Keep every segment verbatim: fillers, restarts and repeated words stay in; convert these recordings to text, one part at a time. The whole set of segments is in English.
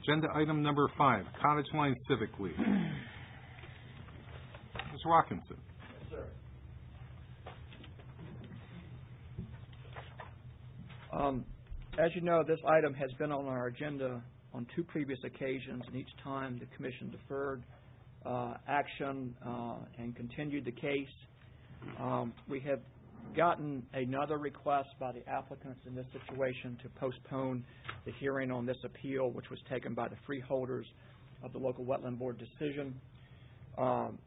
Agenda item number five, Cottage Line Civic League. Mister Watkinson. Yes, sir. Um, as you know, this item has been on our agenda on two previous occasions, and each time the Commission deferred uh, action uh, and continued the case. Um, we have gotten another request by the applicants in this situation to postpone the hearing on this appeal, which was taken by the freeholders of the local wetland board decision. Um,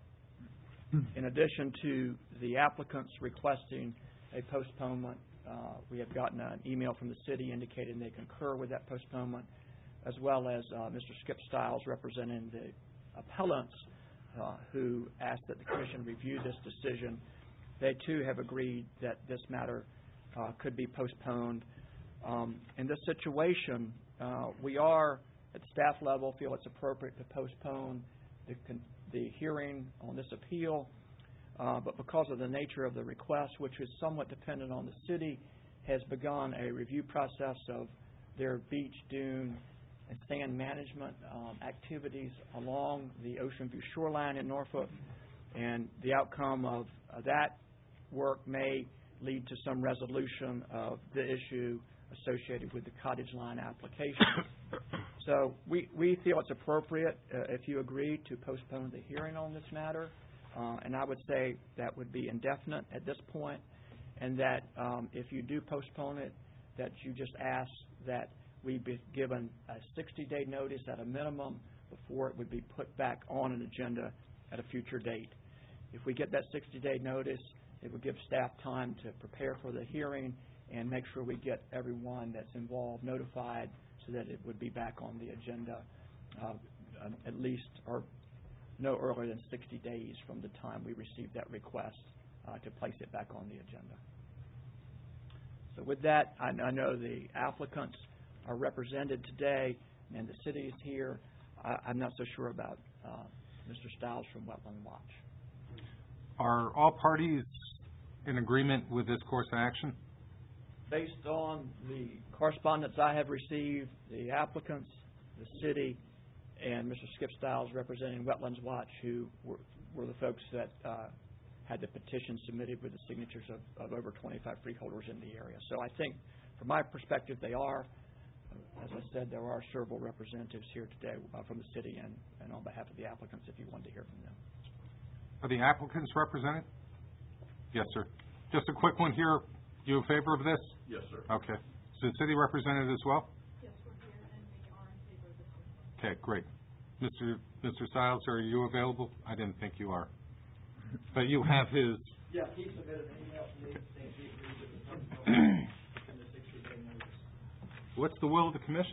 in addition to the applicants requesting a postponement, uh, we have gotten an email from the city indicating they concur with that postponement, as well as uh, Mister Skip Stiles representing the appellants uh, who asked that the Commission review this decision. They too have agreed that this matter uh, could be postponed. Um, in this situation, uh, we are at the staff level feel it's appropriate to postpone the, con the hearing on this appeal, uh, but because of the nature of the request, which is somewhat dependent on the city, has begun a review process of their beach, dune, and sand management um, activities along the Ocean View shoreline in Norfolk, and the outcome of uh, that work may lead to some resolution of the issue associated with the Cottage Line application. So we, we feel it's appropriate uh, if you agree to postpone the hearing on this matter, uh, and I would say that would be indefinite at this point, and that um, if you do postpone it, that you just ask that we be given a sixty day notice at a minimum before it would be put back on an agenda at a future date. If we get that sixty day notice, it would give staff time to prepare for the hearing and make sure we get everyone that's involved notified so that it would be back on the agenda uh, at least or no earlier than sixty days from the time we received that request uh, to place it back on the agenda. So with that, I, I know the applicants are represented today and the city is here. I, I'm not so sure about uh, Mister Stiles from Wetland Watch. Are all parties in agreement with this course of action? Based on the correspondence I have received, the applicants, the city, and Mister Skip Stiles representing Wetlands Watch, who were, were the folks that uh, had the petition submitted with the signatures of, of over twenty-five freeholders in the area. So I think, from my perspective, they are. As I said, there are several representatives here today uh, from the city and, and on behalf of the applicants if you wanted to hear from them. Are the applicants represented? Yes, sir. Just a quick one here. You in favor of this? Yes, sir. Okay. Is the city represented as well? Yes, we're here and we are in favor of this. Okay, great. Mister Mister Stiles, are you available? I didn't think you are. But you have his... Yeah, he submitted an email to me saying he agrees with the postponement and the sixty day notice. What's the will of the Commission?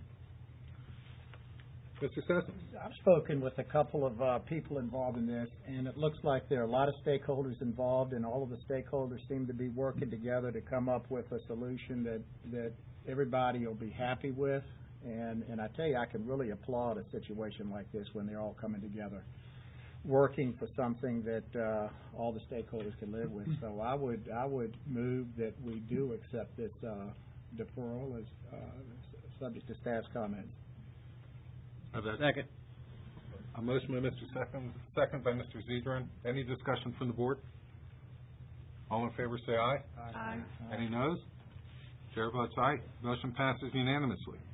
Mister Sessions? I've spoken with a couple of uh, people involved in this, and it looks like there are a lot of stakeholders involved, and all of the stakeholders seem to be working together to come up with a solution that, that everybody will be happy with. And, and I tell you, I can really applaud a situation like this when they're all coming together, working for something that uh, all the stakeholders can live with. So I would, I would move that we do accept this uh, deferral as uh, subject to staff's comments. Second. A motion by Mister Second, second by Mister Zedrin. Any discussion from the board? All in favor say aye. Aye. Any noes? Chair votes aye. Motion passes unanimously.